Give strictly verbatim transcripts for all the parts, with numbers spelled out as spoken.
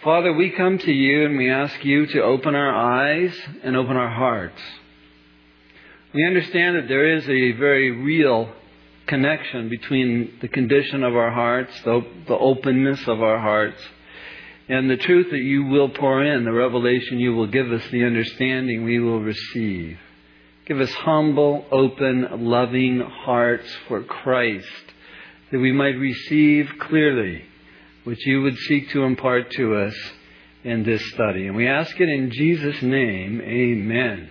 Father, we come to you and we ask you to open our eyes and open our hearts. We understand that there is a very real connection between the condition of our hearts, the, the openness of our hearts, and the truth that you will pour in, the revelation you will give us, the understanding we will receive. Give us humble, open, loving hearts for Christ, that we might receive clearly what you would seek to impart to us in this study. And we ask it in Jesus' name, amen.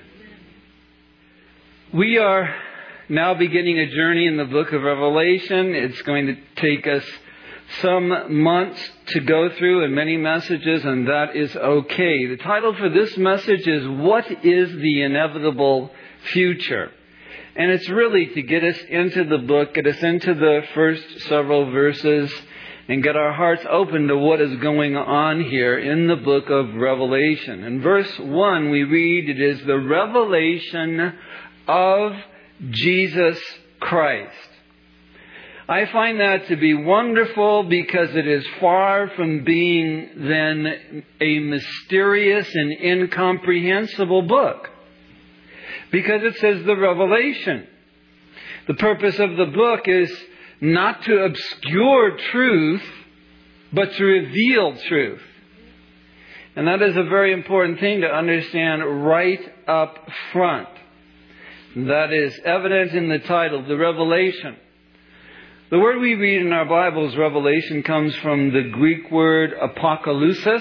We are now beginning a journey in the book of Revelation. It's going to take us some months to go through and many messages, and that is okay. The title for this message is, What is the Inevitable Future? And it's really to get us into the book, get us into the first several verses, and get our hearts open to what is going on here in the book of Revelation. In verse one we read, it is the revelation of Jesus Christ. I find that to be wonderful because it is far from being then a mysterious and incomprehensible book. Because it says the revelation. The purpose of the book is not to obscure truth, but to reveal truth. And that is a very important thing to understand right up front. That is evident in the title, the revelation. The word we read in our Bibles, revelation, comes from the Greek word apokalusis.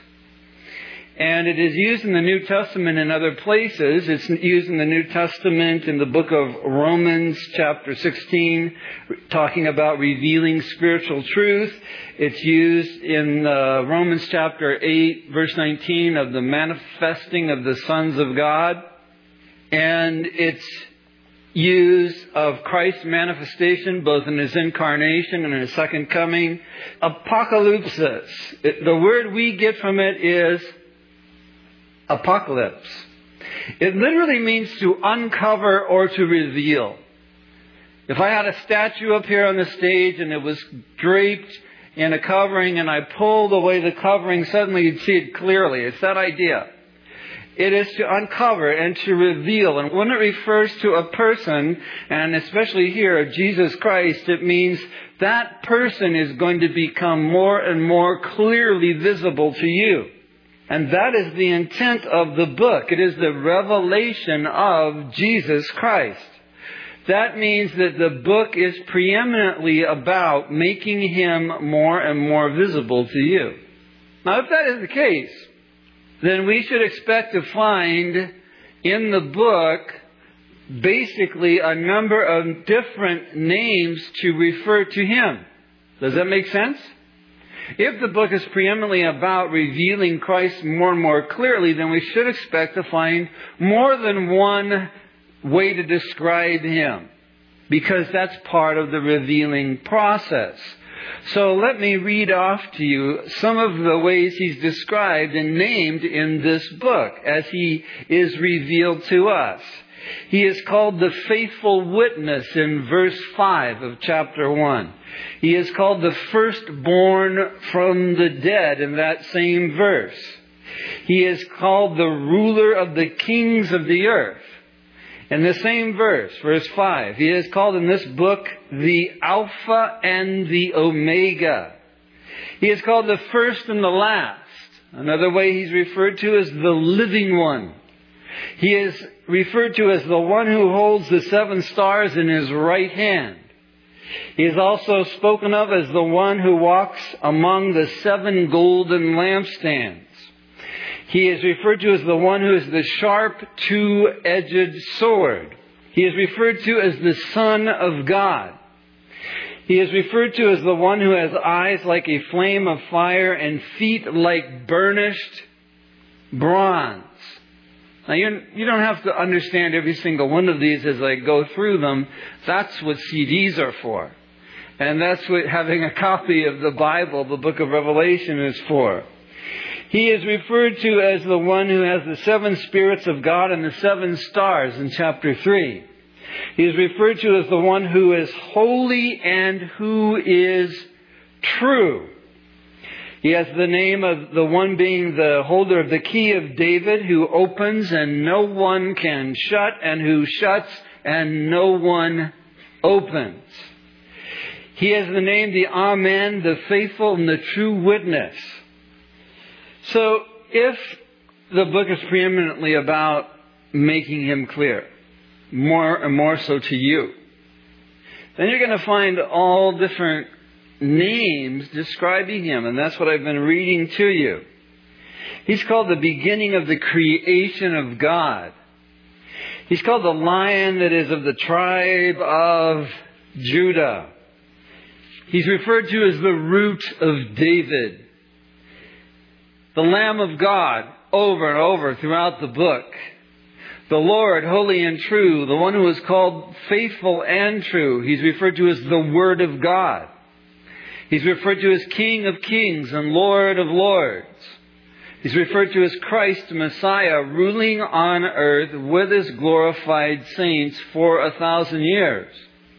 And it is used in the New Testament in other places. It's used in the New Testament in the book of Romans chapter sixteen, talking about revealing spiritual truth. It's used in uh, Romans chapter eight, verse nineteen, of the manifesting of the sons of God. And it's used of Christ's manifestation, both in His incarnation and in His second coming. Apocalypsis. It, the word we get from it is apocalypse. It literally means to uncover or to reveal. If I had a statue up here on the stage and it was draped in a covering and I pulled away the covering, suddenly you'd see it clearly. It's that idea. It is to uncover and to reveal. And when it refers to a person, and especially here, Jesus Christ, it means that person is going to become more and more clearly visible to you. And that is the intent of the book. It is the revelation of Jesus Christ. That means that the book is preeminently about making Him more and more visible to you. Now, if that is the case, then we should expect to find in the book basically a number of different names to refer to Him. Does that make sense? If the book is preeminently about revealing Christ more and more clearly, then we should expect to find more than one way to describe Him, because that's part of the revealing process. So let me read off to you some of the ways He's described and named in this book as He is revealed to us. He is called the faithful witness in verse five of chapter one. He is called the firstborn from the dead in that same verse. He is called the ruler of the kings of the earth. In the same verse, verse five, He is called in this book the Alpha and the Omega. He is called the first and the last. Another way He's referred to as the living one. He is referred to as the one who holds the seven stars in His right hand. He is also spoken of as the one who walks among the seven golden lampstands. He is referred to as the one who is the sharp two-edged sword. He is referred to as the Son of God. He is referred to as the one who has eyes like a flame of fire and feet like burnished bronze. Now, you you don't have to understand every single one of these as I go through them. That's what C Ds are for. And that's what having a copy of the Bible, the book of Revelation, is for. He is referred to as the one who has the seven spirits of God and the seven stars in chapter three. He is referred to as the one who is holy and who is true. He has the name of the one being the holder of the key of David, who opens and no one can shut, and who shuts and no one opens. He has the name the Amen, the faithful and the true witness. So if the book is preeminently about making Him clear, more and more so to you, then you're going to find all different names describing Him. And that's what I've been reading to you. He's called the beginning of the creation of God. He's called the Lion that is of the tribe of Judah. He's referred to as the Root of David. The Lamb of God, over and over throughout the book. The Lord, holy and true, the one who is called faithful and true. He's referred to as the Word of God. He's referred to as King of Kings and Lord of Lords. He's referred to as Christ, Messiah, ruling on earth with His glorified saints for a thousand years.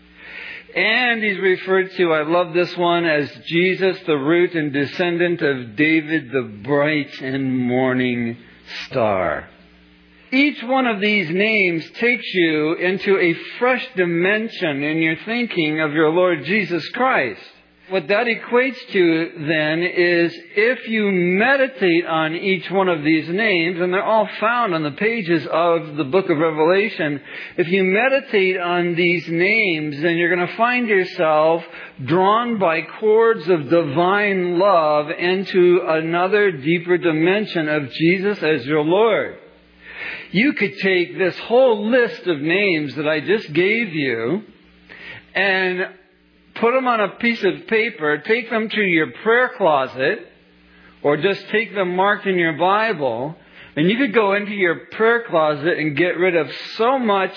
And He's referred to, I love this one, as Jesus, the root and descendant of David, the bright and morning star. Each one of these names takes you into a fresh dimension in your thinking of your Lord Jesus Christ. What that equates to then is if you meditate on each one of these names, and they're all found on the pages of the book of Revelation, if you meditate on these names, then you're going to find yourself drawn by cords of divine love into another deeper dimension of Jesus as your Lord. You could take this whole list of names that I just gave you and put them on a piece of paper, take them to your prayer closet, or just take them marked in your Bible, and you could go into your prayer closet and get rid of so much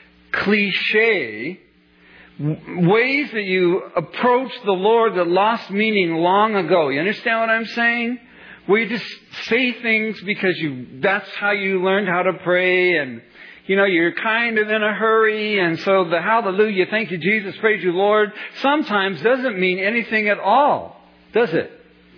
cliche ways that you approach the Lord that lost meaning long ago. You understand what I'm saying? Where you just say things because you that's how you learned how to pray, and you know, you're kind of in a hurry, and so the hallelujah, thank you Jesus, praise you Lord, sometimes doesn't mean anything at all, does it?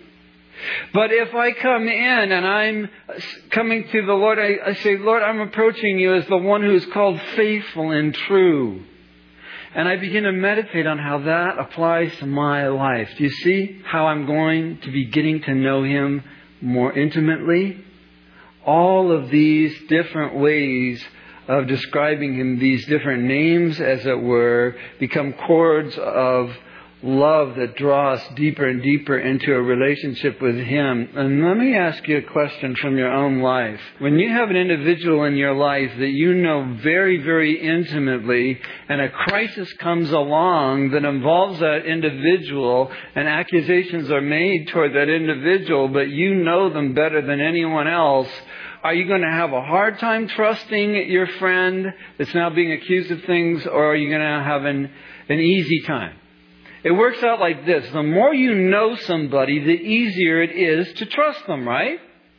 But if I come in and I'm coming to the Lord, I, I say, Lord, I'm approaching you as the one who is called faithful and true. And I begin to meditate on how that applies to my life. Do you see how I'm going to be getting to know Him more intimately? All of these different ways of describing Him, these different names, as it were, become cords of love that draw us deeper and deeper into a relationship with Him. And let me ask you a question from your own life. When you have an individual in your life that you know very, very intimately, and a crisis comes along that involves that individual, and accusations are made toward that individual, but you know them better than anyone else, are you going to have a hard time trusting your friend that's now being accused of things, or are you going to have an, an easy time? It works out like this. The more you know somebody, the easier it is to trust them, right?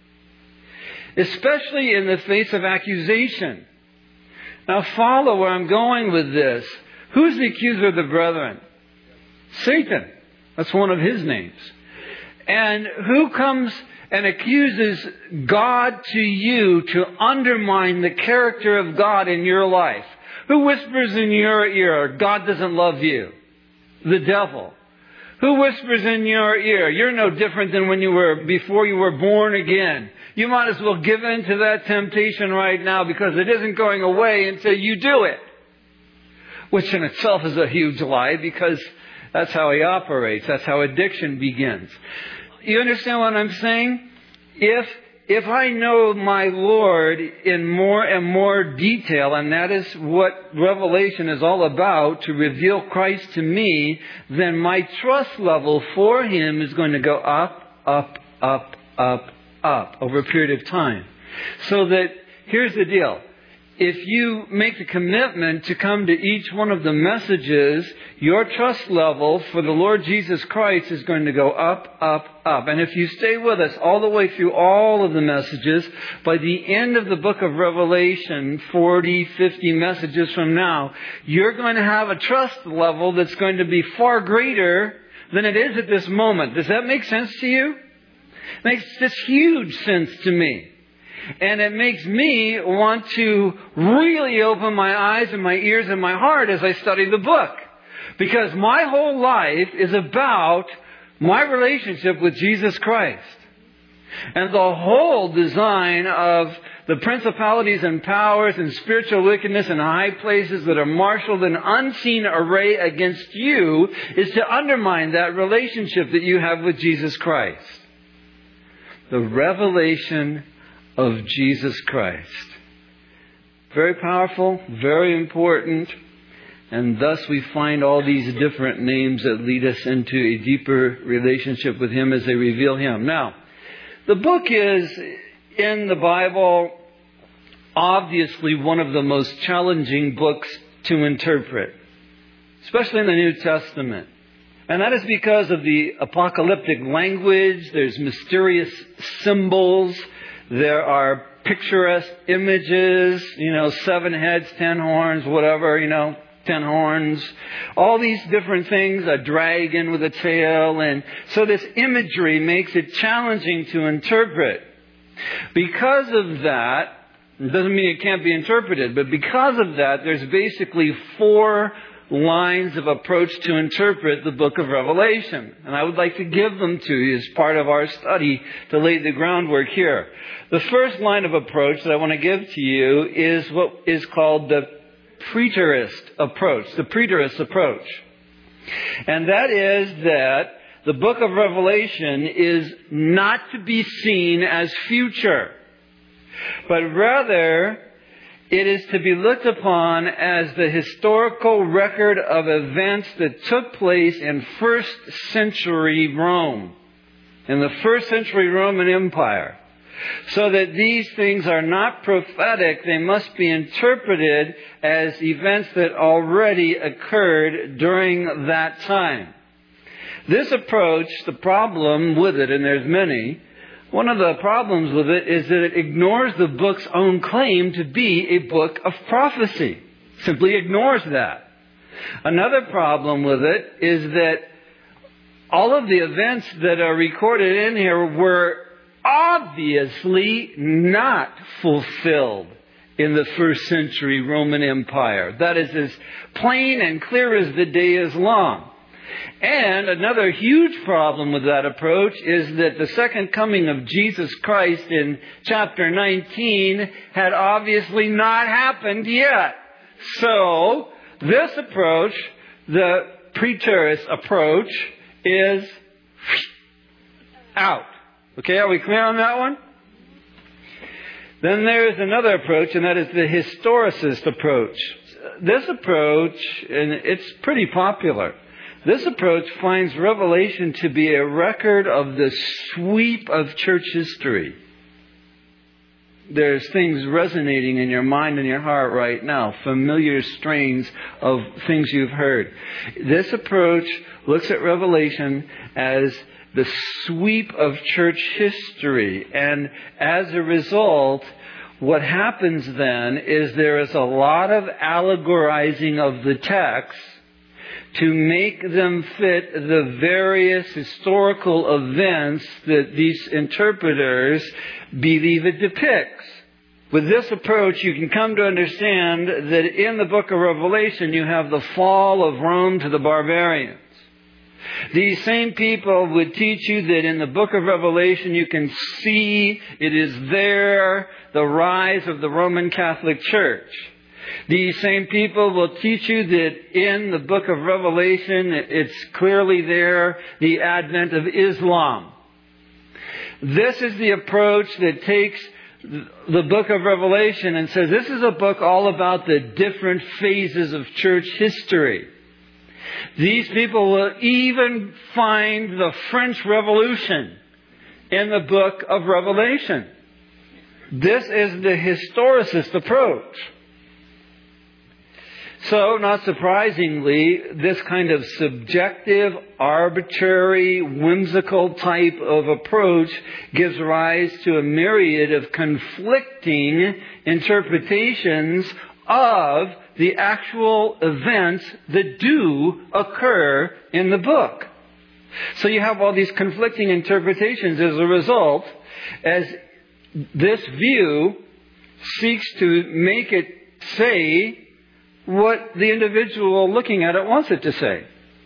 Especially in the face of accusation. Now follow where I'm going with this. Who's the accuser of the brethren? Satan. That's one of his names. And who comes and accuses God to you to undermine the character of God in your life? Who whispers in your ear, God doesn't love you? The devil. Who whispers in your ear, you're no different than when you were before you were born again? You might as well give in to that temptation right now because it isn't going away until you do it. Which in itself is a huge lie, because that's how he operates. That's how addiction begins. You understand what I'm saying? If If I know my Lord in more and more detail, and that is what Revelation is all about, to reveal Christ to me, then my trust level for Him is going to go up, up, up, up, up over a period of time. So that, here's the deal. If you make the commitment to come to each one of the messages, your trust level for the Lord Jesus Christ is going to go up, up, up. And if you stay with us all the way through all of the messages, by the end of the book of Revelation, forty, fifty messages from now, you're going to have a trust level that's going to be far greater than it is at this moment. Does that make sense to you? It makes just huge sense to me. And it makes me want to really open my eyes and my ears and my heart as I study the book. Because my whole life is about my relationship with Jesus Christ. And the whole design of the principalities and powers and spiritual wickedness in high places that are marshaled in unseen array against you is to undermine that relationship that you have with Jesus Christ. The revelation of Jesus Christ. Very powerful, very important, and thus we find all these different names that lead us into a deeper relationship with Him as they reveal Him. Now, the book is, in the Bible, obviously one of the most challenging books to interpret, especially in the New Testament. And that is because of the apocalyptic language. There's mysterious symbols. There are picturesque images, you know, seven heads, ten horns, whatever, you know, ten horns. All these different things, a dragon with a tail. And so this imagery makes it challenging to interpret. Because of that, it doesn't mean it can't be interpreted, but because of that, there's basically four lines of approach to interpret the book of Revelation. And I would like to give them to you as part of our study to lay the groundwork here. The first line of approach that I want to give to you is what is called the preterist approach. The preterist approach. And that is that the book of Revelation is not to be seen as future, but rather it is to be looked upon as the historical record of events that took place in first century Rome, in the first century Roman Empire. So that these things are not prophetic, they must be interpreted as events that already occurred during that time. This approach, the problem with it, and there's many, one of the problems with it is that it ignores the book's own claim to be a book of prophecy. Simply ignores that. Another problem with it is that all of the events that are recorded in here were obviously not fulfilled in the first century Roman Empire. That is as plain and clear as the day is long. And another huge problem with that approach is that the second coming of Jesus Christ in chapter nineteen had obviously not happened yet. So, this approach, the preterist approach, is out. Okay, are we clear on that one? Then there's another approach, and that is the historicist approach. This approach, and it's pretty popular, this approach finds Revelation to be a record of the sweep of church history. There's things resonating in your mind and your heart right now, familiar strains of things you've heard. This approach looks at Revelation as the sweep of church history. And as a result, what happens then is there is a lot of allegorizing of the text to make them fit the various historical events that these interpreters believe it depicts. With this approach, you can come to understand that in the book of Revelation, you have the fall of Rome to the barbarians. These same people would teach you that in the book of Revelation you can see it is there, the rise of the Roman Catholic Church. These same people will teach you that in the book of Revelation it's clearly there, the advent of Islam. This is the approach that takes the book of Revelation and says this is a book all about the different phases of church history. These people will even find the French Revolution in the book of Revelation. This is the historicist approach. So, not surprisingly, this kind of subjective, arbitrary, whimsical type of approach gives rise to a myriad of conflicting interpretations of the actual events that do occur in the book. So you have all these conflicting interpretations as a result, as this view seeks to make it say what the individual looking at it wants it to say.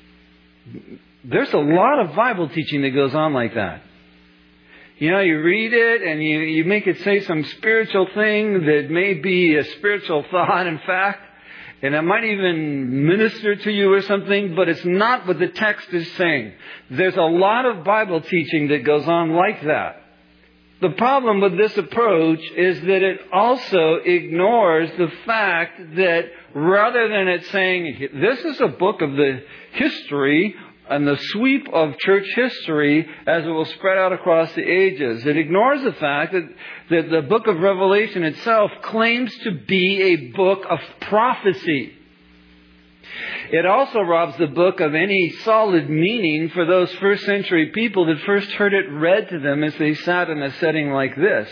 There's a lot of Bible teaching that goes on like that. You know, you read it and you, you make it say some spiritual thing that may be a spiritual thought, in fact, and it might even minister to you or something, but it's not what the text is saying. There's a lot of Bible teaching that goes on like that. The problem with this approach is that it also ignores the fact that rather than it saying, this is a book of the history and the sweep of church history as it will spread out across the ages, it ignores the fact that, that the book of Revelation itself claims to be a book of prophecy. It also robs the book of any solid meaning for those first century people that first heard it read to them as they sat in a setting like this.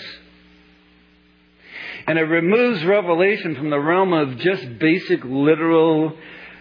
And it removes Revelation from the realm of just basic, literal,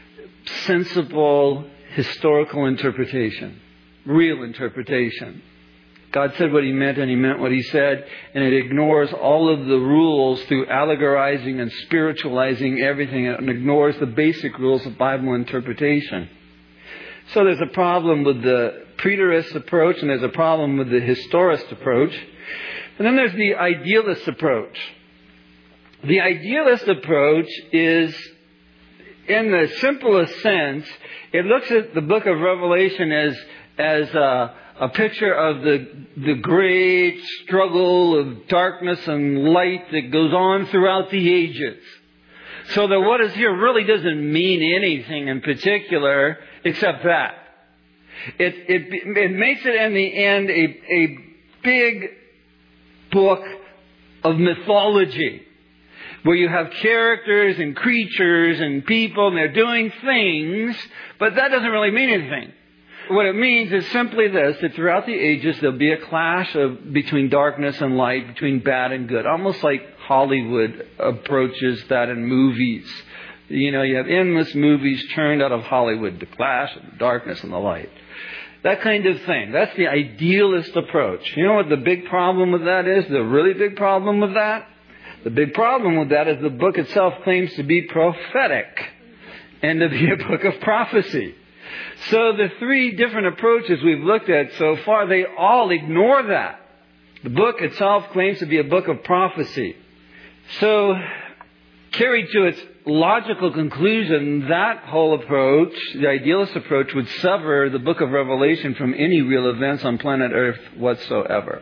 sensible, historical interpretation. Real interpretation. God said what He meant and He meant what He said, and it ignores all of the rules through allegorizing and spiritualizing everything, and ignores the basic rules of Bible interpretation. So there's a problem with the preterist approach, and there's a problem with the historist approach. And then there's the idealist approach. The idealist approach is, in the simplest sense, it looks at the book of Revelation as as a A picture of the the great struggle of darkness and light that goes on throughout the ages. So that what is here really doesn't mean anything in particular except that. It it it makes it in the end a a big book of mythology, where you have characters and creatures and people and they're doing things, but that doesn't really mean anything. What it means is simply this, that throughout the ages there'll be a clash of between darkness and light, between bad and good. Almost like Hollywood approaches that in movies. You know, you have endless movies churned out of Hollywood, the clash of the darkness and the light. That kind of thing. That's the idealist approach. You know what the big problem with that is? The really big problem with that? The big problem with that is the book itself claims to be prophetic and to be a book of prophecy. So the three different approaches we've looked at so far, they all ignore that. The book itself claims to be a book of prophecy. So, carried to its logical conclusion, that whole approach, the idealist approach, would sever the book of Revelation from any real events on planet Earth whatsoever.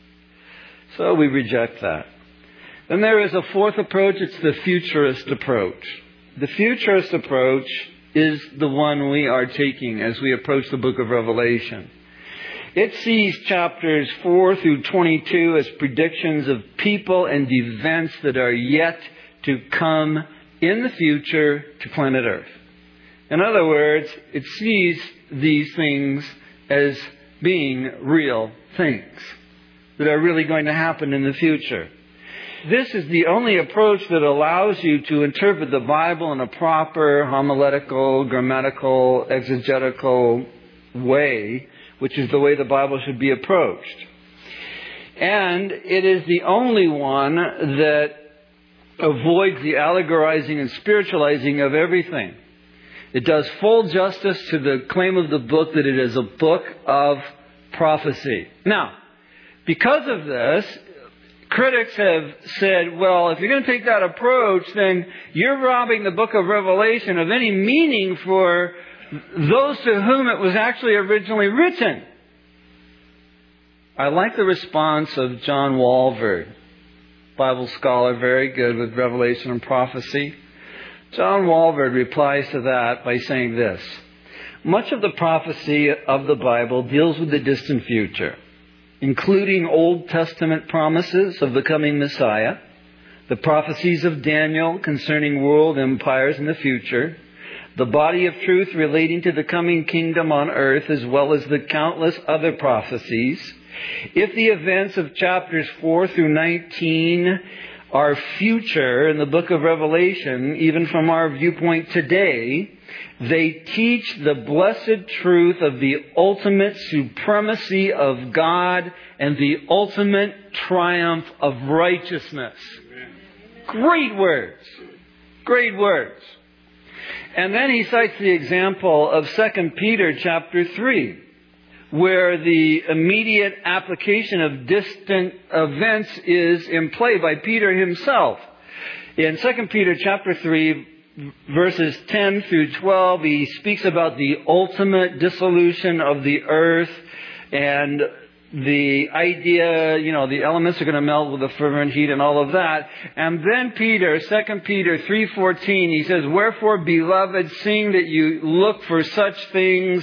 So we reject that. Then there is a fourth approach, it's the futurist approach. The futurist approach is the one we are taking as we approach the book of Revelation. It sees chapters four through twenty-two as predictions of people and events that are yet to come in the future to planet Earth. In other words, it sees these things as being real things that are really going to happen in the future. This is the only approach that allows you to interpret the Bible in a proper homiletical, grammatical, exegetical way, which is the way the Bible should be approached. And it is the only one that avoids the allegorizing and spiritualizing of everything. It does full justice to the claim of the book that it is a book of prophecy. Now, because of this, critics have said, well, if you're going to take that approach, then you're robbing the book of Revelation of any meaning for those to whom it was actually originally written. I like the response of John Walvoord, Bible scholar, very good with Revelation and prophecy. John Walvoord replies to that by saying this: much of the prophecy of the Bible deals with the distant future, including Old Testament promises of the coming Messiah, the prophecies of Daniel concerning world empires in the future, the body of truth relating to the coming kingdom on earth, as well as the countless other prophecies. If the events of chapters four through nineteen are future in the book of Revelation, even from our viewpoint today, They teach the blessed truth of the ultimate supremacy of God and the ultimate triumph of righteousness. Great words. Great words. And then he cites the example of Second Peter chapter three, where the immediate application of distant events is in play by Peter himself. In Second Peter chapter three, verses ten through twelve, he speaks about the ultimate dissolution of the earth and the idea, you know, the elements are going to melt with a fervent heat and all of that. And then Peter, Second Peter three fourteen, he says, "Wherefore, beloved, seeing that you look for such things,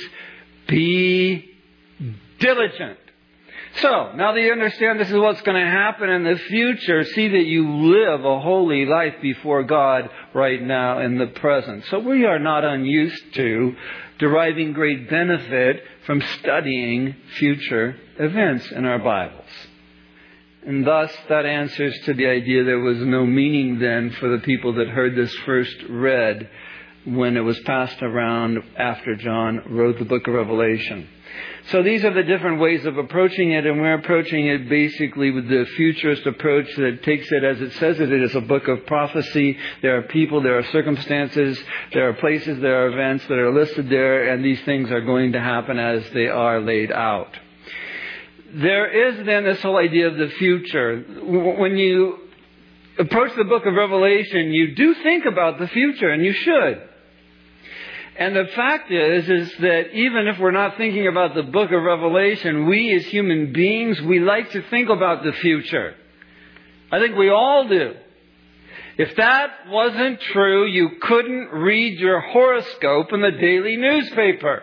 be diligent." So, now that you understand this is what's going to happen in the future, see that you live a holy life before God right now in the present. So we are not unused to deriving great benefit from studying future events in our Bibles. And thus, that answers to the idea there was no meaning then for the people that heard this first read when it was passed around after John wrote the book of Revelation. So these are the different ways of approaching it, and we're approaching it basically with the futurist approach that takes it as it says it. It is a book of prophecy. There are people, there are circumstances, there are places, there are events that are listed there, and these things are going to happen as they are laid out. There is then this whole idea of the future. When you approach the book of Revelation, you do think about the future, and you should. And the fact is, is that even if we're not thinking about the book of Revelation, we as human beings, we like to think about the future. I think we all do. If that wasn't true, you couldn't read your horoscope in the daily newspaper.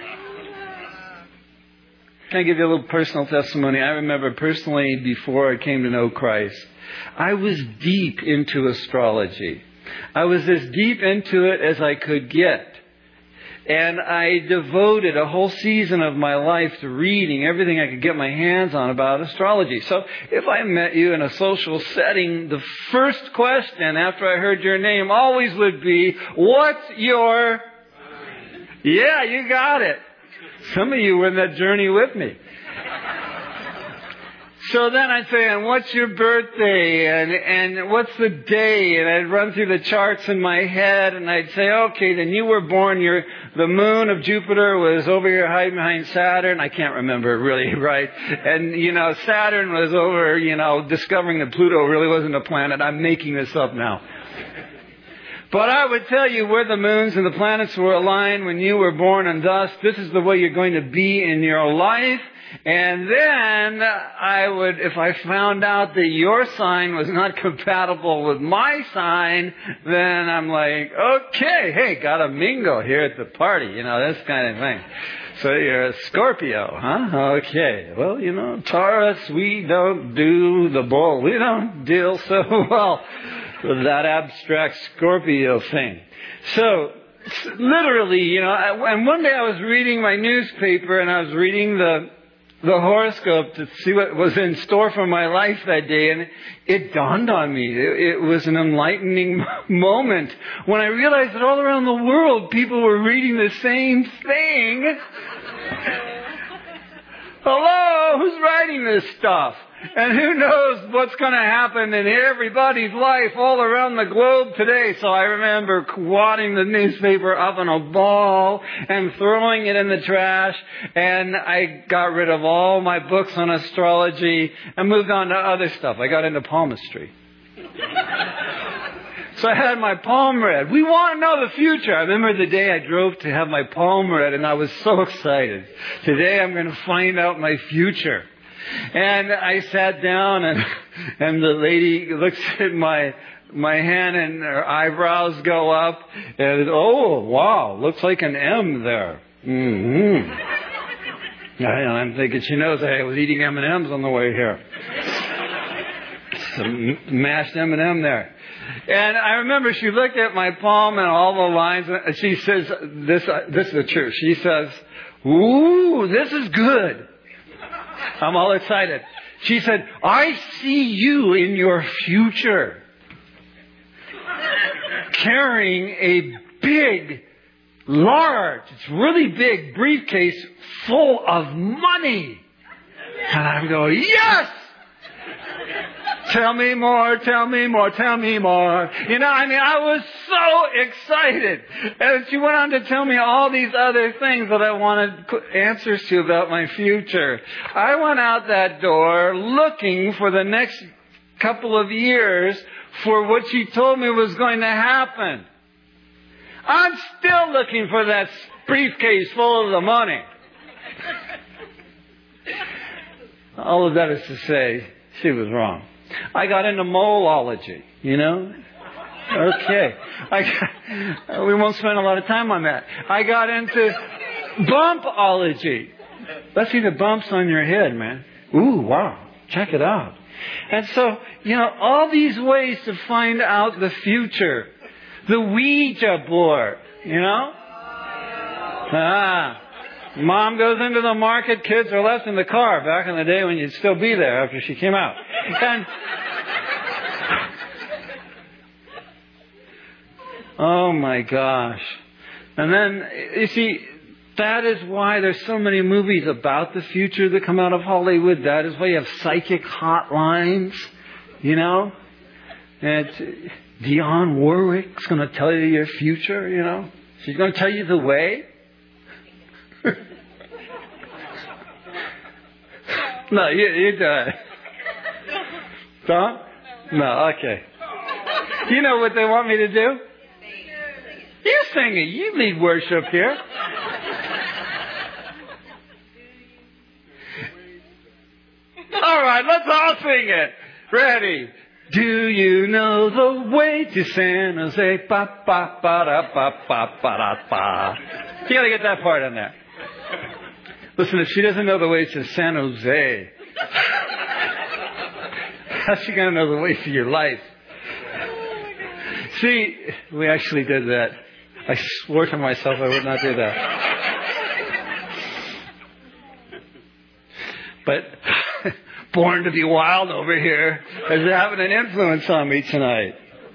Can I give you a little personal testimony? I remember personally, before I came to know Christ, I was deep into astrology. I was as deep into it as I could get. And I devoted a whole season of my life to reading everything I could get my hands on about astrology. So if I met you in a social setting, the first question after I heard your name always would be, "What's your..." Yeah, you got it. Some of you were in that journey with me. So then I'd say, "And what's your birthday? And and what's the day?" And I'd run through the charts in my head, and I'd say, "Okay, then you were born. Your the moon of Jupiter was over here hiding behind Saturn." I can't remember it really right. And you know, Saturn was over, you know, discovering that Pluto really wasn't a planet. I'm making this up now. But I would tell you where the moons and the planets were aligned when you were born, and thus this is the way you're going to be in your life. And then I would, if I found out that your sign was not compatible with my sign, then I'm like, okay, hey, got a mingle here at the party, you know, this kind of thing. So you're a Scorpio, huh? Okay. Well, you know, Taurus, we don't do the bull. We don't deal so well with that abstract Scorpio thing. So, literally, you know, and one day I was reading my newspaper and I was reading the the horoscope to see what was in store for my life that day, and it dawned on me. It, it was an enlightening moment when I realized that all around the world people were reading the same thing. Hello, who's writing this stuff? And who knows what's going to happen in everybody's life all around the globe today. So I remember wadding the newspaper up in a ball and throwing it in the trash. And I got rid of all my books on astrology and moved on to other stuff. I got into palmistry. So I had my palm read. We want to know the future. I remember the day I drove to have my palm read, and I was so excited. Today I'm going to find out my future. And I sat down, and and the lady looks at my my hand, and her eyebrows go up, and oh wow, looks like an M there. Mm-hmm. And I'm thinking she knows I was eating M and M's on the way here. Some mashed M and M there. And I remember she looked at my palm and all the lines, and she says, "This this is the truth." She says, "Ooh, this is good." I'm all excited. She said, "I see you in your future carrying a big large, it's really big briefcase full of money. And I'm going, yes! Tell me more, tell me more, tell me more. You know, I mean, I was so excited. And she went on to tell me all these other things that I wanted answers to about my future. I went out that door looking for the next couple of years for what she told me was going to happen. I'm still looking for that briefcase full of the money. All of that is to say, she was wrong. I got into moleology, you know? Okay. I got, we won't spend a lot of time on that. I got into bumpology. Let's see the bumps on your head, man. Ooh, wow. Check it out. And so, you know, all these ways to find out the future. The Ouija board, you know? Ah. Mom goes into the market, kids are left in the car back in the day when you'd still be there after she came out. And oh my gosh. And then, you see, that is why there's so many movies about the future that come out of Hollywood. That is why you have psychic hotlines, you know? And Dionne Warwick's going to tell you your future, you know? She's going to tell you the way. No, you, you do it. Don't? No, okay. You know what they want me to do? You sing it. You lead worship here. All right, let's all sing it. Ready? Do you know the way to San Jose? Ba ba ba da ba ba ba da ba. You got to get that part in there. Listen, if she doesn't know the way to San Jose, how's she going to know the way to your life? See, we actually did that. I swore to myself I would not do that. But Born to Be Wild over here is having an influence on me tonight.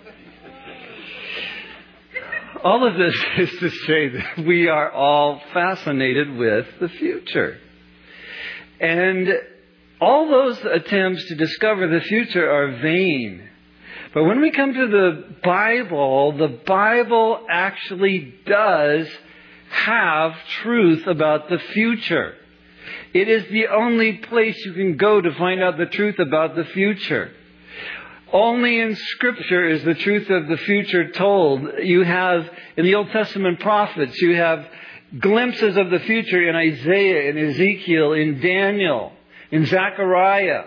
All of this is to say that we are all fascinated with the future. And all those attempts to discover the future are vain. But when we come to the Bible, the Bible actually does have truth about the future. It is the only place you can go to find out the truth about the future. Only in Scripture is the truth of the future told. You have, in the Old Testament prophets, you have glimpses of the future in Isaiah, in Ezekiel, in Daniel, in Zechariah.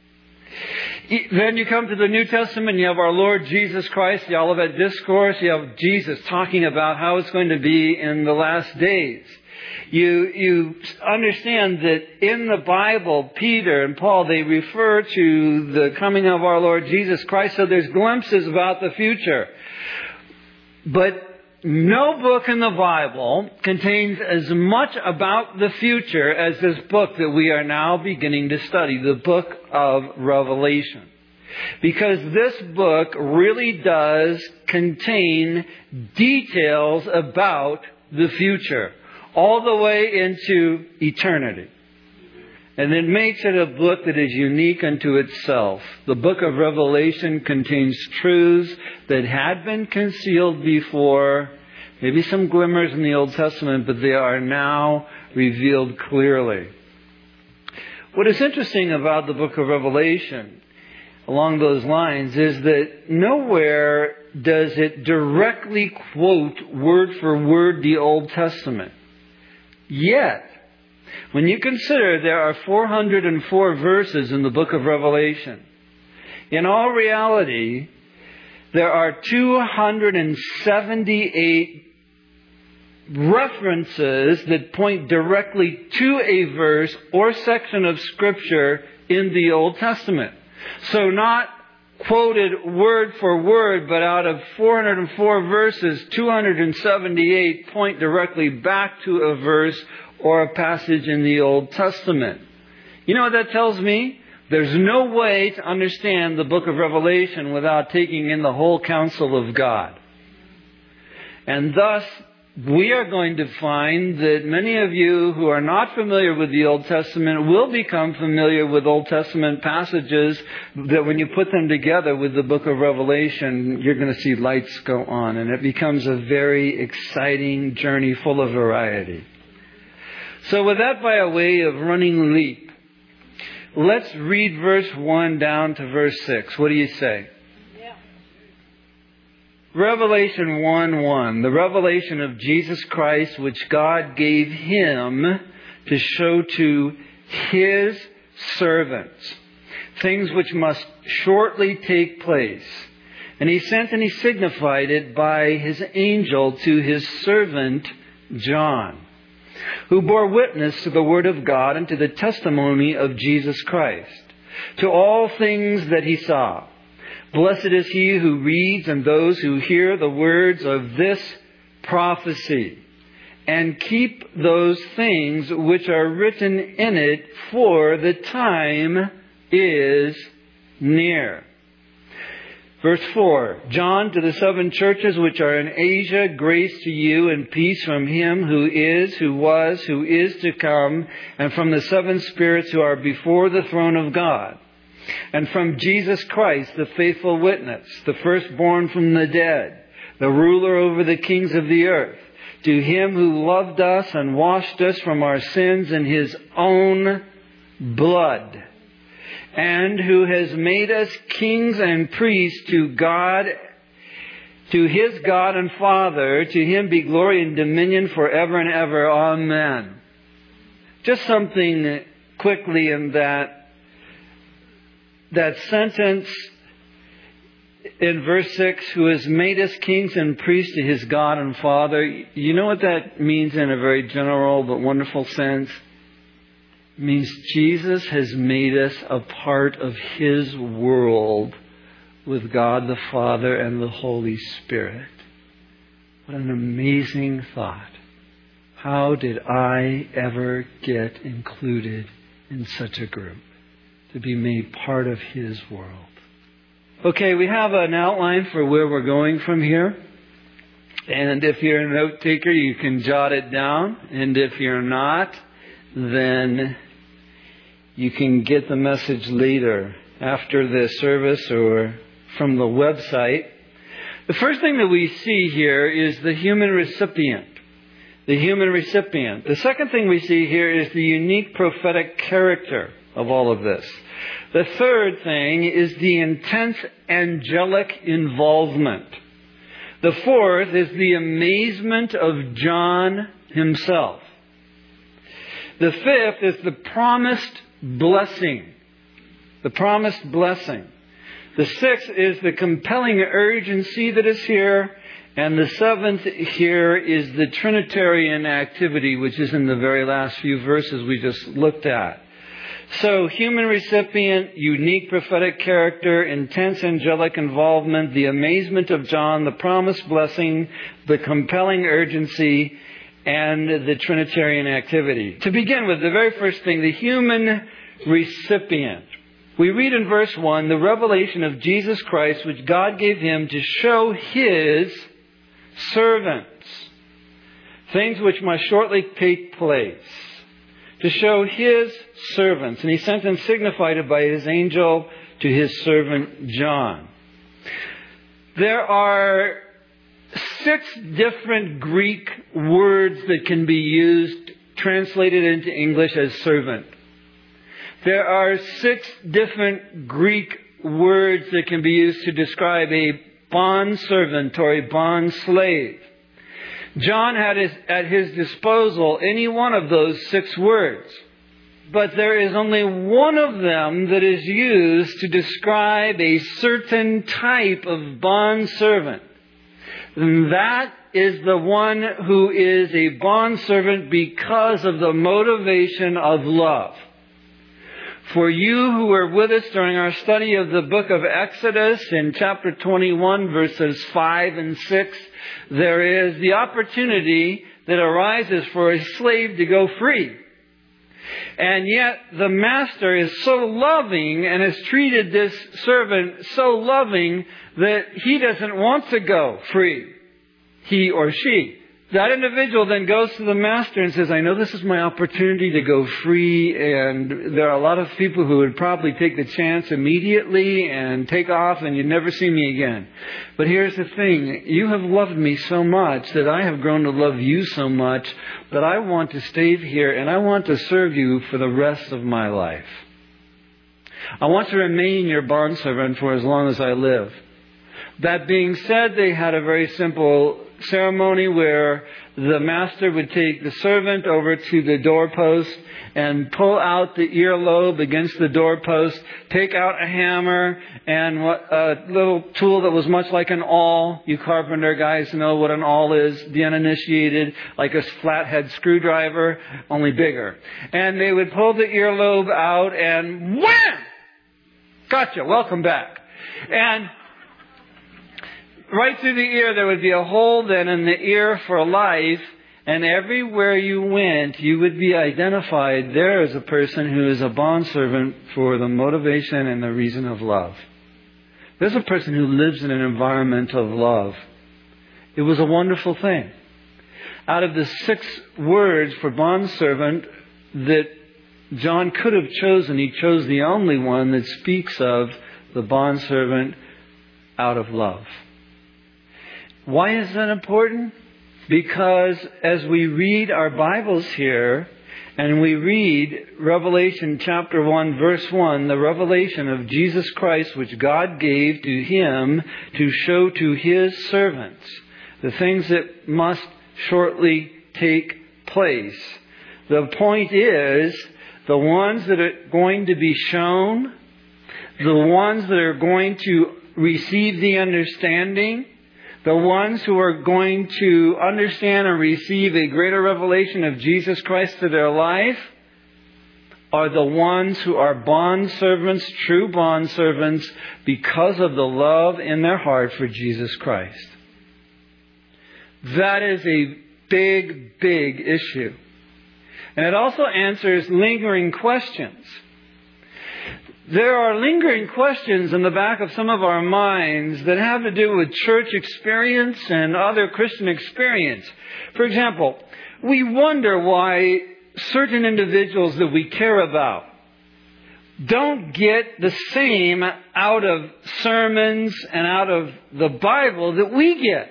Then you come to the New Testament, you have our Lord Jesus Christ, the Olivet Discourse. You have Jesus talking about how it's going to be in the last days. You you understand that in the Bible, Peter and Paul, they refer to the coming of our Lord Jesus Christ. So there's glimpses about the future. But no book in the Bible contains as much about the future as this book that we are now beginning to study, the book of Revelation. Because this book really does contain details about the future, all the way into eternity. And it makes it a book that is unique unto itself. The book of Revelation contains truths that had been concealed before, maybe some glimmers in the Old Testament, but they are now revealed clearly. What is interesting about the book of Revelation along those lines is that nowhere does it directly quote word for word the Old Testament. Yet, when you consider there are four hundred four verses in the book of Revelation, in all reality, there are two hundred seventy-eight references that point directly to a verse or section of Scripture in the Old Testament. So not quoted word for word, but out of four hundred four verses, two hundred seventy-eight point directly back to a verse or a passage in the Old Testament. You know what that tells me? There's no way to understand the book of Revelation without taking in the whole counsel of God. And thus, we are going to find that many of you who are not familiar with the Old Testament will become familiar with Old Testament passages that when you put them together with the book of Revelation, you're going to see lights go on. And it becomes a very exciting journey full of variety. So with that by a way of running leap, let's read verse one down to verse six. What do you say? Revelation one one, the revelation of Jesus Christ, which God gave Him to show to His servants, things which must shortly take place. And He sent and He signified it by His angel to His servant John, who bore witness to the Word of God and to the testimony of Jesus Christ, to all things that he saw. Blessed is he who reads and those who hear the words of this prophecy and keep those things which are written in it, for the time is near. Verse four, John, to the seven churches which are in Asia, grace to you and peace from Him who is, who was, who is to come, and from the seven spirits who are before the throne of God, and from Jesus Christ, the faithful witness, the firstborn from the dead, the ruler over the kings of the earth, to Him who loved us and washed us from our sins in His own blood, and who has made us kings and priests to God, to His God and Father. To Him be glory and dominion forever and ever. Amen. Just something quickly in that That sentence in verse six, who has made us kings and priests to His God and Father. You know what that means in a very general but wonderful sense? It means Jesus has made us a part of His world with God the Father and the Holy Spirit. What an amazing thought. How did I ever get included in such a group? To be made part of His world. Okay, we have an outline for where we're going from here. And if you're a note taker, you can jot it down. And if you're not, then you can get the message later after the service or from the website. The first thing that we see here is the human recipient. The human recipient. The second thing we see here is the unique prophetic character of all of this. The third thing is the intense angelic involvement. The fourth is the amazement of John himself. The fifth is the promised blessing. The promised blessing. The sixth is the compelling urgency that is here. And the seventh here is the Trinitarian activity, which is in the very last few verses we just looked at. So, human recipient, unique prophetic character, intense angelic involvement, the amazement of John, the promised blessing, the compelling urgency, and the Trinitarian activity. To begin with, the very first thing, the human recipient. We read in verse one, the revelation of Jesus Christ, which God gave Him to show His servants things which must shortly take place. To show His servants. And He sent and signified it by His angel to His servant John. There are six different Greek words that can be used, translated into English as servant. There are six different Greek words that can be used to describe a bondservant or a bond slave. John had his, at his disposal any one of those six words. But there is only one of them that is used to describe a certain type of bondservant. And that is the one who is a bondservant because of the motivation of love. For you who were with us during our study of the book of Exodus in chapter twenty-one, verses five and six, there is the opportunity that arises for a slave to go free. And yet the master is so loving and has treated this servant so loving that he doesn't want to go free. He or she That individual then goes to the master and says, I know this is my opportunity to go free, and there are a lot of people who would probably take the chance immediately and take off and you'd never see me again. But here's the thing. You have loved me so much that I have grown to love you so much that I want to stay here and I want to serve you for the rest of my life. I want to remain your bondservant for as long as I live. That being said, they had a very simple ceremony where the master would take the servant over to the doorpost and pull out the earlobe against the doorpost, take out a hammer and a little tool that was much like an awl. You carpenter guys know what an awl is, the uninitiated, like a flathead screwdriver, only bigger. And they would pull the earlobe out and wham! Gotcha, welcome back. And right through the ear, there would be a hole then in the ear for life. And everywhere you went, you would be identified there as a person who is a bondservant for the motivation and the reason of love. There's a person who lives in an environment of love. It was a wonderful thing. Out of the six words for bondservant that John could have chosen, he chose the only one that speaks of the bondservant out of love. Why is that important? Because as we read our Bibles here, and we read Revelation chapter one, verse one, the revelation of Jesus Christ, which God gave to Him to show to His servants the things that must shortly take place. The point is, the ones that are going to be shown, the ones that are going to receive the understanding, the ones who are going to understand and receive a greater revelation of Jesus Christ to their life are the ones who are bondservants, true bondservants, because of the love in their heart for Jesus Christ. That is a big, big issue. And it also answers lingering questions. There are lingering questions in the back of some of our minds that have to do with church experience and other Christian experience. For example, we wonder why certain individuals that we care about don't get the same out of sermons and out of the Bible that we get.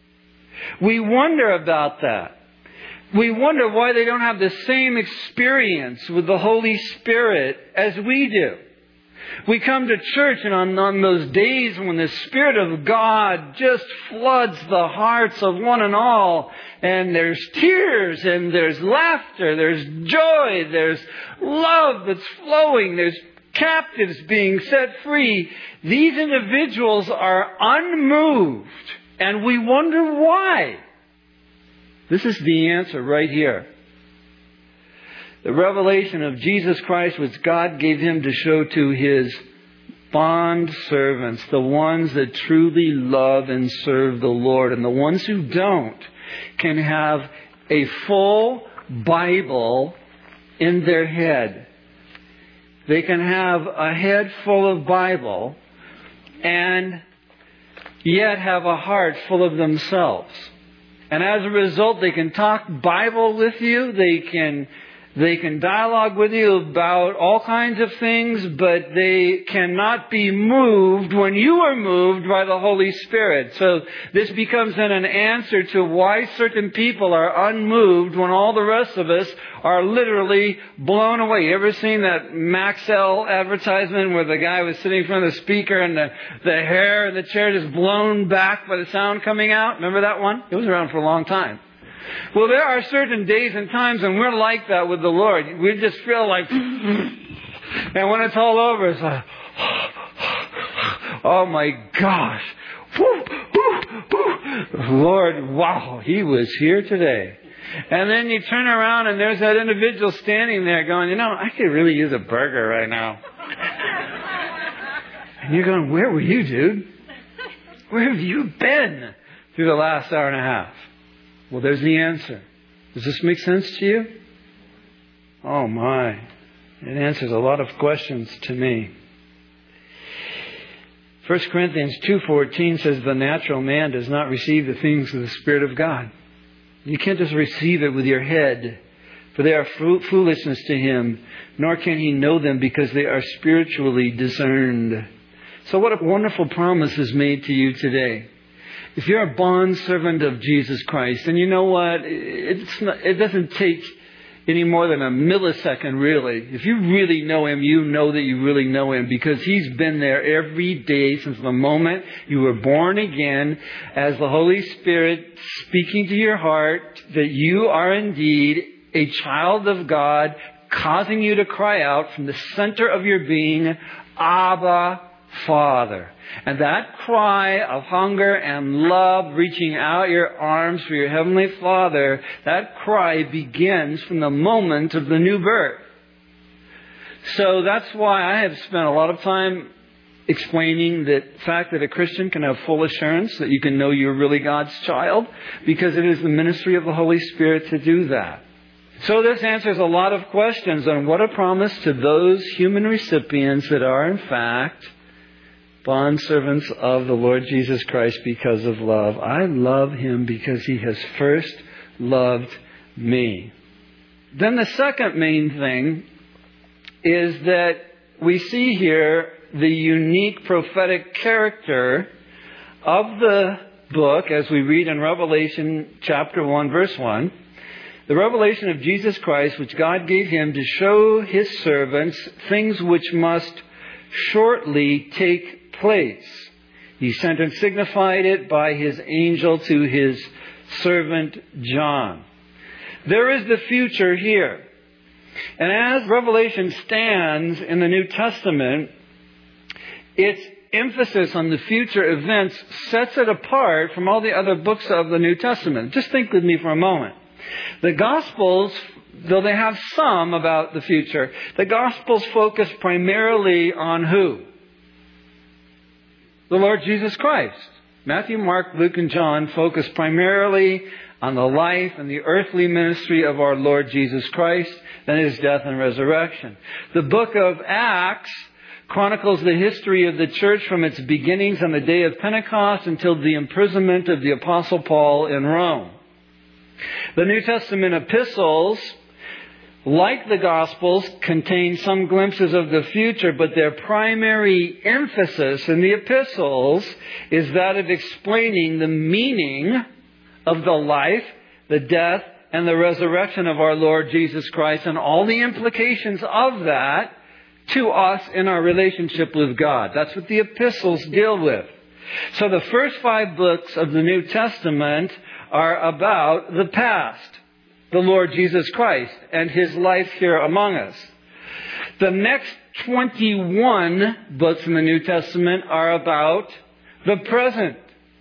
We wonder about that. We wonder why they don't have the same experience with the Holy Spirit as we do. We come to church, and on, on those days when the Spirit of God just floods the hearts of one and all, and there's tears, and there's laughter, there's joy, there's love that's flowing, there's captives being set free. These individuals are unmoved, and we wonder why. This is the answer right here. The revelation of Jesus Christ, which God gave Him to show to His bond servants, the ones that truly love and serve the Lord. And the ones who don't can have a full Bible in their head. They can have a head full of Bible and yet have a heart full of themselves. And as a result, they can talk Bible with you. They can They can dialogue with you about all kinds of things, but they cannot be moved when you are moved by the Holy Spirit. So this becomes then an answer to why certain people are unmoved when all the rest of us are literally blown away. You ever seen that Maxell advertisement where the guy was sitting in front of the speaker and the, the hair in the chair just blown back by the sound coming out? Remember that one? It was around for a long time. Well, there are certain days and times when we're like that with the Lord. We just feel like, and when it's all over, it's like, oh my gosh. Lord, wow, He was here today. And then you turn around and there's that individual standing there going, you know, I could really use a burger right now. And you're going, where were you, dude? Where have you been through the last hour and a half? Well, there's the answer. Does this make sense to you? Oh my. It answers a lot of questions to me. First Corinthians two fourteen says the natural man does not receive the things of the Spirit of God. You can't just receive it with your head, for they are foolishness to him, nor can he know them because they are spiritually discerned. So what a wonderful promise is made to you today. If you're a bondservant of Jesus Christ, then you know what? It's not, it doesn't take any more than a millisecond, really. If you really know him, you know that you really know him, because he's been there every day since the moment you were born again, as the Holy Spirit speaking to your heart that you are indeed a child of God, causing you to cry out from the center of your being, Abba, Father. And that cry of hunger and love, reaching out your arms for your Heavenly Father, that cry begins from the moment of the new birth. So that's why I have spent a lot of time explaining the fact that a Christian can have full assurance that you can know you're really God's child, because it is the ministry of the Holy Spirit to do that. So this answers a lot of questions on what a promise to those human recipients that are in fact bondservants of the Lord Jesus Christ because of love. I love him because he has first loved me. Then the second main thing is that we see here the unique prophetic character of the book as we read in Revelation chapter one, verse one. The revelation of Jesus Christ, which God gave him to show his servants things which must shortly take place. He sent and signified it by his angel to his servant John. There is the future here. And as Revelation stands in the New Testament, its emphasis on the future events sets it apart from all the other books of the New Testament. Just think with me for a moment. The Gospels, though they have some about the future, the Gospels focus primarily on who? The Lord Jesus Christ. Matthew, Mark, Luke, and John focus primarily on the life and the earthly ministry of our Lord Jesus Christ, then his death and resurrection. The book of Acts chronicles the history of the church from its beginnings on the day of Pentecost until the imprisonment of the Apostle Paul in Rome. The New Testament epistles, like the Gospels, contain some glimpses of the future, but their primary emphasis in the epistles is that of explaining the meaning of the life, the death, and the resurrection of our Lord Jesus Christ and all the implications of that to us in our relationship with God. That's what the epistles deal with. So the first five books of the New Testament are about the past, the Lord Jesus Christ and his life here among us. The next twenty-one books in the New Testament are about the present.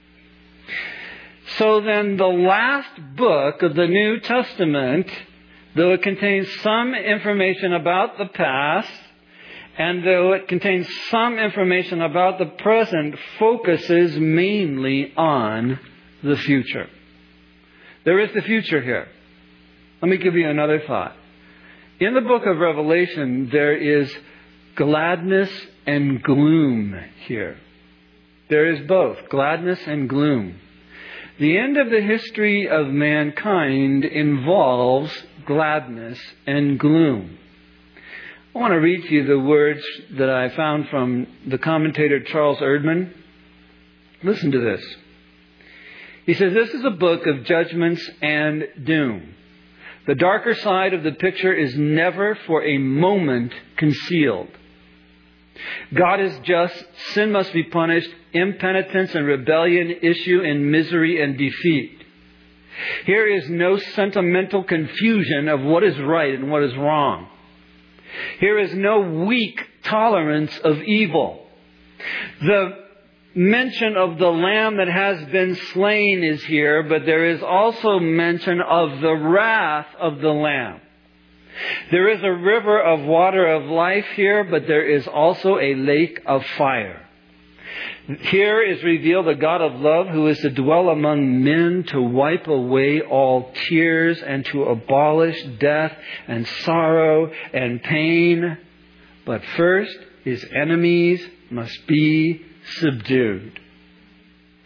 So then the last book of the New Testament, though it contains some information about the past, and though it contains some information about the present, focuses mainly on the future. There is the future here. Let me give you another thought. In the book of Revelation, there is gladness and gloom here. There is both gladness and gloom. The end of the history of mankind involves gladness and gloom. I want to read to you the words that I found from the commentator Charles Erdman. Listen to this. He says, this is a book of judgments and doom. The darker side of the picture is never for a moment concealed. God is just, sin must be punished, impenitence and rebellion issue in misery and defeat. Here is no sentimental confusion of what is right and what is wrong. Here is no weak tolerance of evil. The mention of the lamb that has been slain is here, but there is also mention of the wrath of the lamb. There is a river of water of life here, but there is also a lake of fire. Here is revealed the God of love who is to dwell among men to wipe away all tears and to abolish death and sorrow and pain. But first, his enemies must be subdued.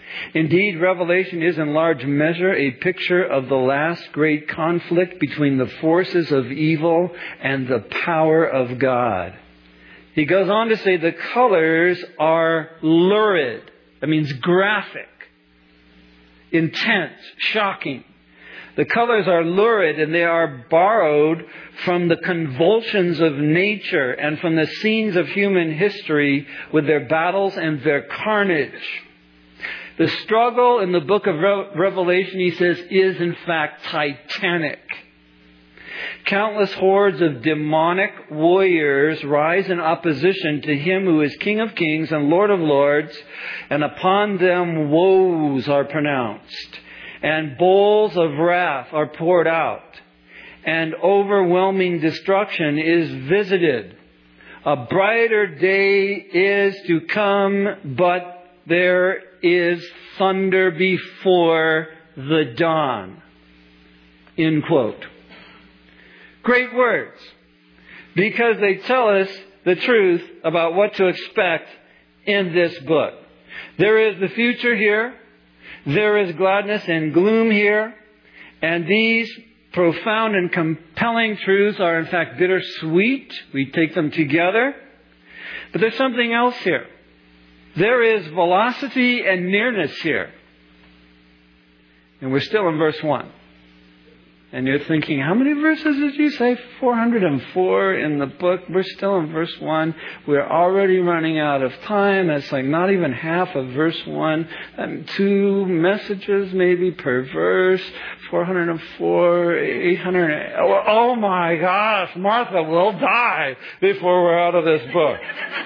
Indeed, Revelation is in large measure a picture of the last great conflict between the forces of evil and the power of God. He goes on to say the colors are lurid. That means graphic, intense, shocking. The colors are lurid and they are borrowed from the convulsions of nature and from the scenes of human history with their battles and their carnage. The struggle in the book of Re- Revelation, he says, is in fact titanic. Countless hordes of demonic warriors rise in opposition to him who is King of Kings and Lord of Lords, and upon them woes are pronounced, and bowls of wrath are poured out, and overwhelming destruction is visited. A brighter day is to come, but there is thunder before the dawn. End quote. Great words, because they tell us the truth about what to expect in this book. There is the future here. There is gladness and gloom here. And these profound and compelling truths are in fact bittersweet. We take them together. But there's something else here. There is velocity and nearness here. And we're still in verse one. And you're thinking, how many verses did you say? four hundred four in the book. We're still in verse one. We're already running out of time. It's like not even half of verse one. And two messages maybe per verse. four hundred four, eight hundred. Oh my gosh, Martha will die before we're out of this book.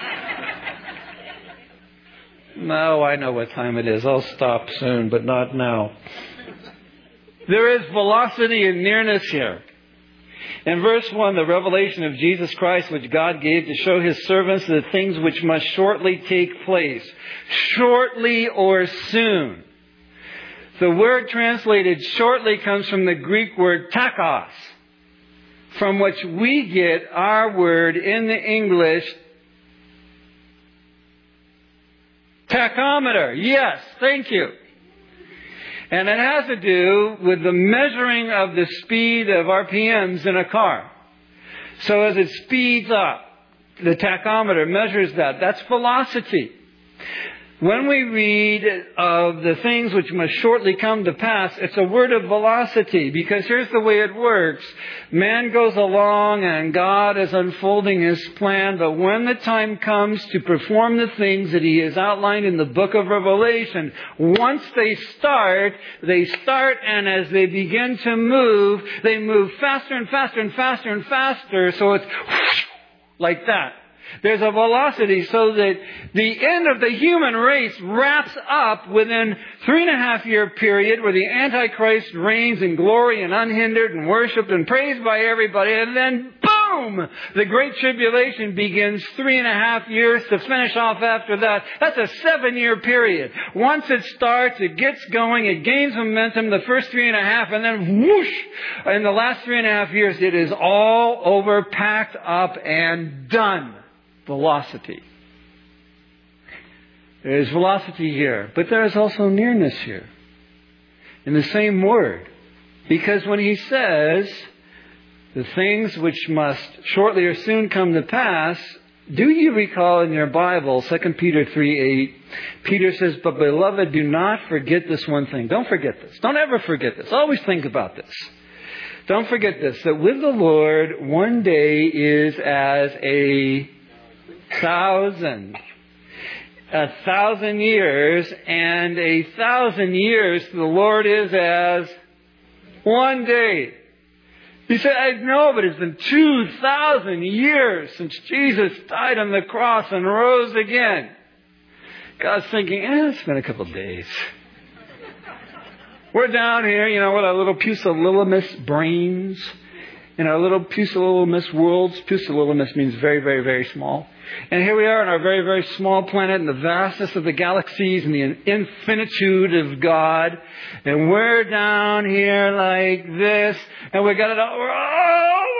No, I know what time it is. I'll stop soon, but not now. There is velocity and nearness here. In verse one, the revelation of Jesus Christ, which God gave to show His servants the things which must shortly take place. Shortly or soon. The word translated shortly comes from the Greek word tachos, from which we get our word in the English tachometer. Yes, thank you. And it has to do with the measuring of the speed of R P Ms in a car. So as it speeds up, the tachometer measures that. That's velocity. When we read of the things which must shortly come to pass, it's a word of velocity, because here's the way it works. Man goes along and God is unfolding His plan, but when the time comes to perform the things that He has outlined in the book of Revelation, once they start, they start, and as they begin to move, they move faster and faster and faster and faster, so it's whoosh, like that. There's a velocity so that the end of the human race wraps up within three and a half year period where the Antichrist reigns in glory and unhindered and worshipped and praised by everybody. And then boom! The Great Tribulation begins three and a half years to finish off after that. That's a seven year period. Once it starts, it gets going, it gains momentum the first three and a half, and then whoosh! In the last three and a half years, it is all over, packed up, and done. Velocity. There is velocity here, but there is also nearness here. In the same word. Because when he says the things which must shortly or soon come to pass, do you recall in your Bible, Second Peter three eight, Peter says, but beloved, do not forget this one thing. Don't forget this. Don't ever forget this. Always think about this. Don't forget this, that with the Lord, one day is as a thousand. A thousand years, and a thousand years to the Lord is as one day. He said, I know, but it's been two thousand years since Jesus died on the cross and rose again. God's thinking, eh, it's been a couple of days. We're down here, you know, with our little pusillanimous brains, in our little pusillanimous worlds. Pusillanimous means very, very, very small. And here we are on our very, very small planet in the vastness of the galaxies and the infinitude of God. And we're down here like this. And we got it all. Oh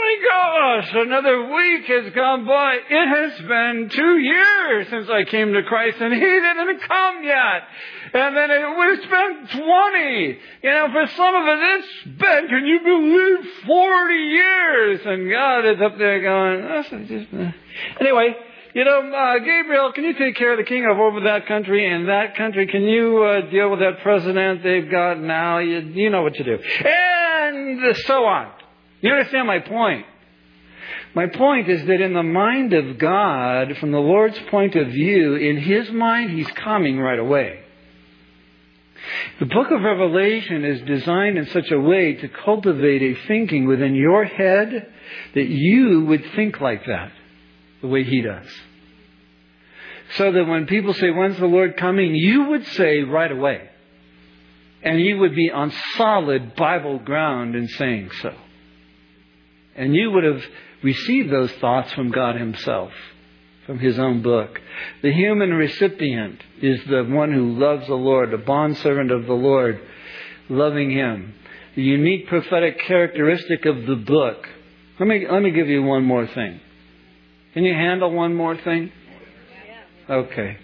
my gosh, another week has gone by. It has been two years since I came to Christ and He didn't come yet. And then it, it's been twenty. You know, for some of us, it's been, can you believe, forty years. And God is up there going, that's just, uh. Anyway, you know, uh, Gabriel, can you take care of the king of over that country and that country? Can you uh, deal with that president they've got now? You, you know what to do. And so on. You understand my point? My point is that in the mind of God, from the Lord's point of view, in His mind, He's coming right away. The book of Revelation is designed in such a way to cultivate a thinking within your head that you would think like that, the way He does. So that when people say, when's the Lord coming? You would say right away. And you would be on solid Bible ground in saying so. And you would have received those thoughts from God Himself, from His own book. The human recipient is the one who loves the Lord, the bondservant of the Lord, loving Him. The unique prophetic characteristic of the book. Let me, let me give you one more thing. Can you handle one more thing? Okay.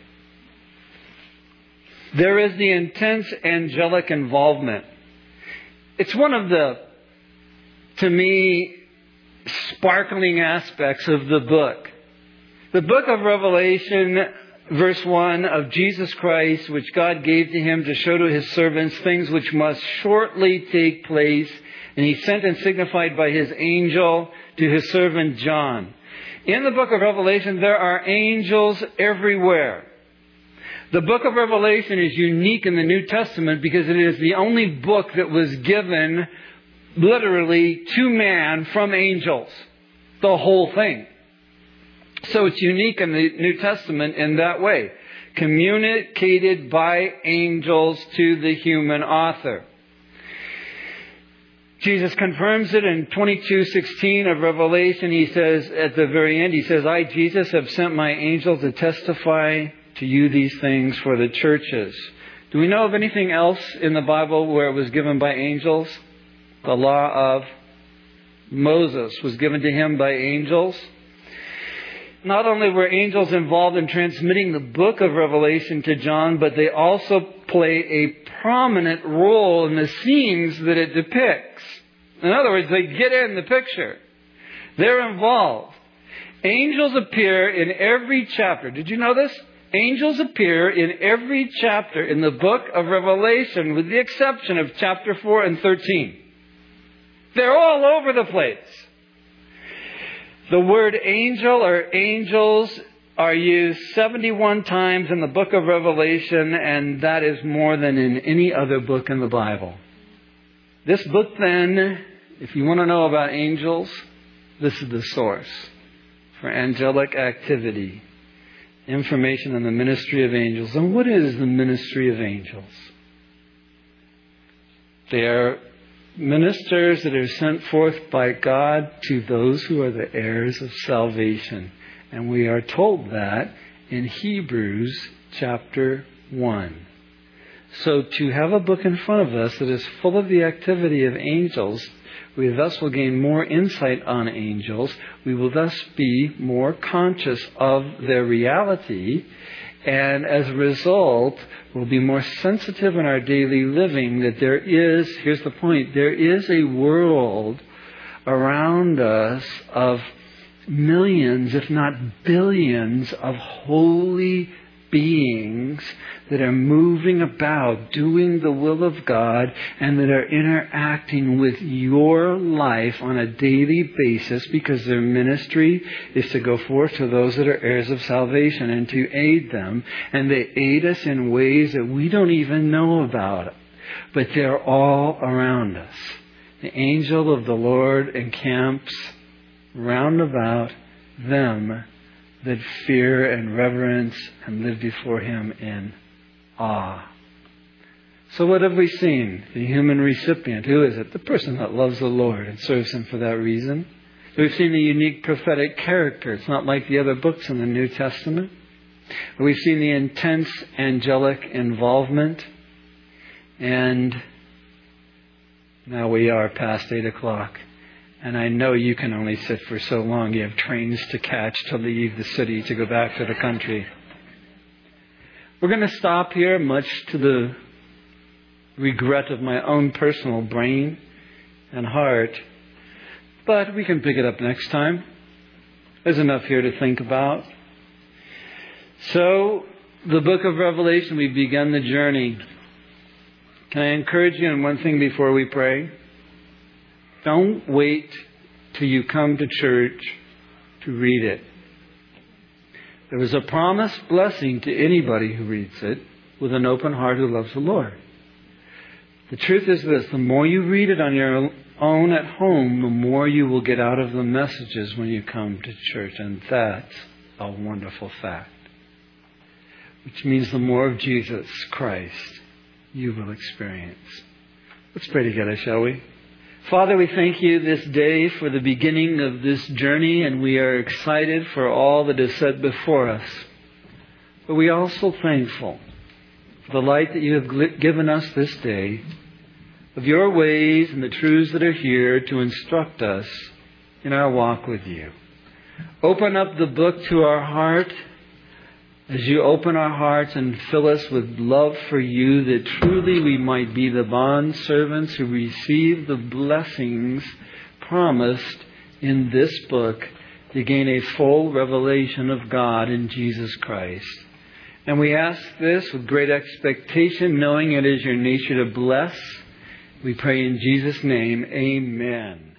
There is the intense angelic involvement. It's one of the, to me, sparkling aspects of the book. The book of Revelation, verse one, of Jesus Christ, which God gave to Him to show to His servants things which must shortly take place. And He sent and signified by His angel to His servant John. In the book of Revelation, there are angels everywhere. The book of Revelation is unique in the New Testament because it is the only book that was given literally to man from angels. The whole thing. So it's unique in the New Testament in that way. Communicated by angels to the human author. Jesus confirms it in twenty-two sixteen of Revelation. He says at the very end, He says, I, Jesus, have sent my angel to testify to you these things for the churches. Do we know of anything else in the Bible where it was given by angels? The law of Moses was given to him by angels. Not only were angels involved in transmitting the book of Revelation to John, but they also play a prominent role in the scenes that it depicts. In other words, they get in the picture. They're involved. Angels appear in every chapter. Did you know this? Angels appear in every chapter in the book of Revelation, with the exception of chapter four and thirteen. They're all over the place. The word angel or angels are used seventy-one times in the book of Revelation, and that is more than in any other book in the Bible. This book then, if you want to know about angels, this is the source for angelic activity. Information on the ministry of angels. And what is the ministry of angels? They are ministers that are sent forth by God to those who are the heirs of salvation. And we are told that in Hebrews chapter one. So to have a book in front of us that is full of the activity of angels, we thus will gain more insight on angels. We will thus be more conscious of their reality. And as a result, we'll be more sensitive in our daily living that there is, here's the point, there is a world around us of millions, if not billions, of holy beings that are moving about, doing the will of God, and that are interacting with your life on a daily basis, because their ministry is to go forth to those that are heirs of salvation and to aid them. And they aid us in ways that we don't even know about, but they're all around us. The angel of the Lord encamps round about them that fear and reverence and live before Him in awe. So what have we seen? The human recipient. Who is it? The person that loves the Lord and serves Him for that reason. We've seen the unique prophetic character. It's not like the other books in the New Testament. We've seen the intense angelic involvement. And now we are past eight o'clock. And I know you can only sit for so long. You have trains to catch to leave the city to go back to the country. We're going to stop here, much to the regret of my own personal brain and heart. But we can pick it up next time. There's enough here to think about. So, the book of Revelation, we've begun the journey. Can I encourage you in one thing before we pray? Don't wait till you come to church to read it. There is a promised blessing to anybody who reads it with an open heart who loves the Lord. The truth is this: the more you read it on your own at home, the more you will get out of the messages when you come to church. And that's a wonderful fact. Which means the more of Jesus Christ you will experience. Let's pray together, shall we? Father, we thank you this day for the beginning of this journey, and we are excited for all that is set before us. But we are also thankful for the light that you have given us this day, of your ways and the truths that are here to instruct us in our walk with you. Open up the book to our heart as you open our hearts and fill us with love for you, that truly we might be the bond servants who receive the blessings promised in this book to gain a full revelation of God in Jesus Christ. And we ask this with great expectation, knowing it is your nature to bless. We pray in Jesus' name, amen.